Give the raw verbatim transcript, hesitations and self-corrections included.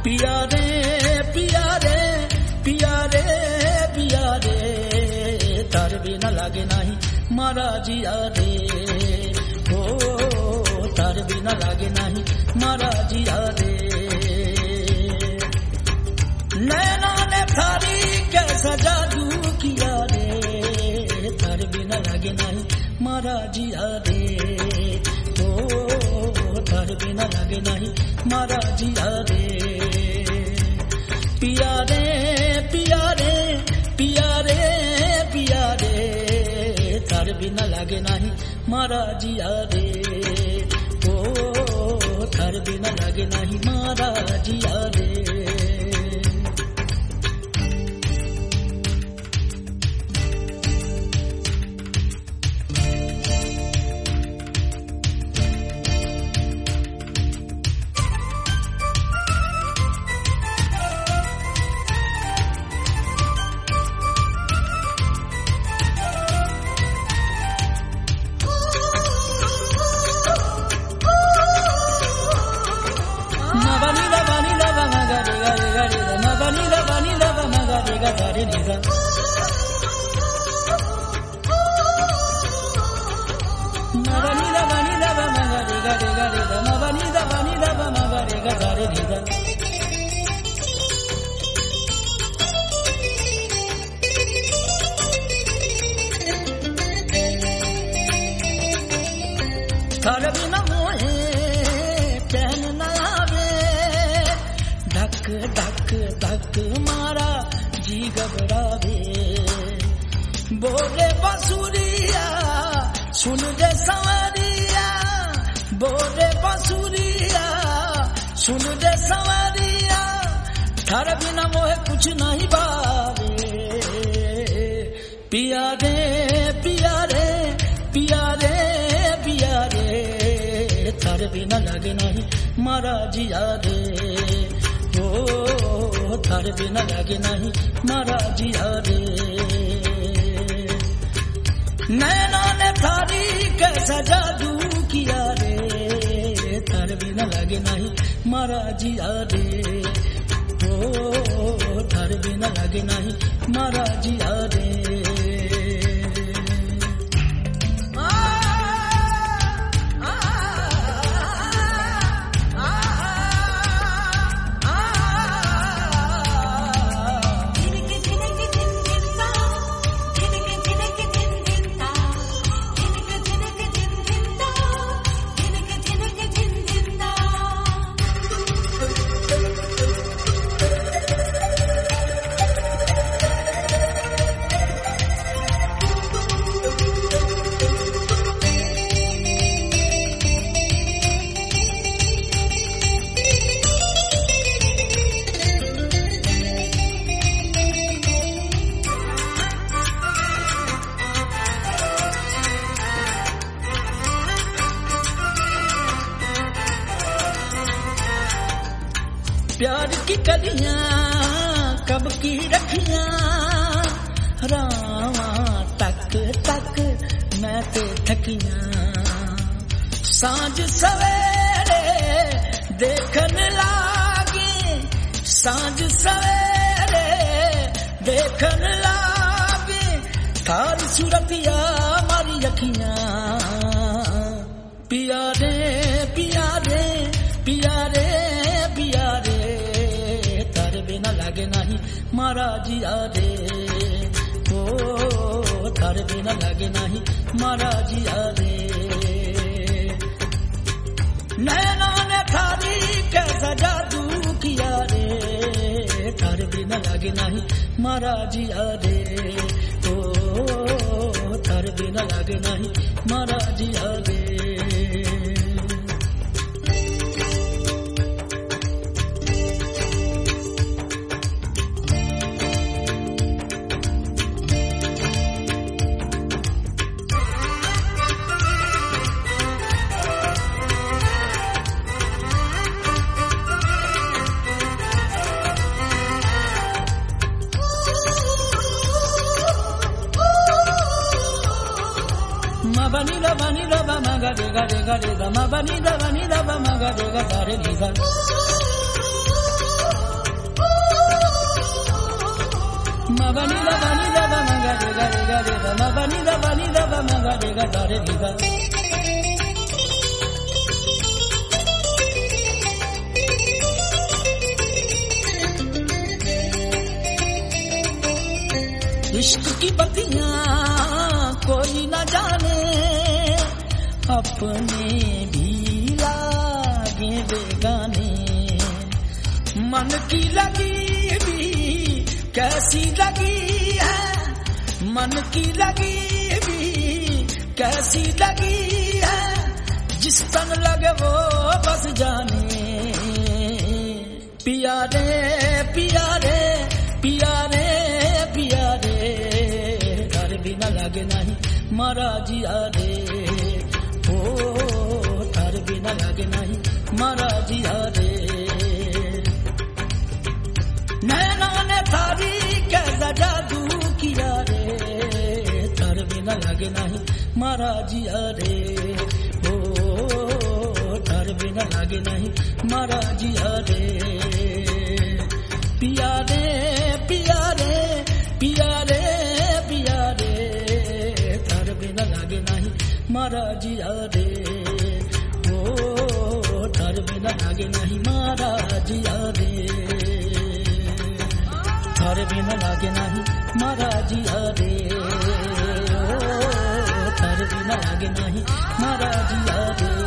पिया रे पिया रे पिया रे पिया रे तार बिना लागे नहीं मारा जिया रे ओ तार बिना लागे नहीं मारा जिया रे नैना ने थारी कैसा जादू किया रे तार बिना लागे नहीं मारा जिया रे ओ तार बिना लागे नहीं मारा जिया रे पिया रे पिया रे पिया रे पिया रे तार बिना लागे नहीं मारा जिया रे ओ तार बिना लागे नहीं मारा जिया रे बोले बांसुरिया सुन जे सवारिया बोले बांसुरिया सुन जे सवारिया थारे बिना मोहे कुछ नहीं भावे पिया रे पिया रे पिया रे पिया रे थारे बिना लागे नहीं मारा जिया रे ओ थारे बिना लागे नहीं मारा जिया रे नैना ने थारी कैसा जादू किया रे थारे बिना लागे नहीं मारा जिया रे ओ थारे बिना लागे नहीं मारा जिया रे प्यार की कलियां कब की रखियां रावा तक तक मैं ते थकियां सांझ सवेरे देखन लागे सांझ सवेरे देखन लागे थारी सूरतिया मारी अखियां पिया रे पिया रे पिया रे पिया रे तारे बिना लागे नहीं मारा जिया रे ओ तारे बिना लागे नहीं मारा जिया रे नैना ने थारी कैसा जादू किया रे तारे बिना लागे नहीं मारा जिया रे ओ तारे बिना लागे नहीं मारा जिया रे Vanilla, vanilla, maga, dega, dega, dega, ma vanilla, vanilla, maga, dega, dare, dega. ma ba ni da ba ni da ba ma ga re ga re ga re ga ma ba ni da ba ni da ba ma ga re ga da re ga इश्क की बत्तियां कोई न जाने अपने भी लागे बेगाने मन की लगी भी कैसी लगी है मन की लगी भी कैसी लगी है जिस तन लगे वो बस जाने पिया रे पिया रे पिया रे पिया रे घर बिना लागे नहीं मारा जिया रे ओ घर बिना लागे नहीं मारा जिया रे नैना ने थारी कैसा जादू किया रे घर बिना लागे नहीं मारा जिया रे ओ घर बिना लागे नहीं मारा जिया रे पिया रे पिया रे पिया रे पिया रे थार बिना लागे नहीं मारा जिया रे ओ थार बिना लागे नहीं मारा जिया रे थार बिना लागे नहीं मारा जिया रे ओ थार बिना लागे नहीं मारा जिया रे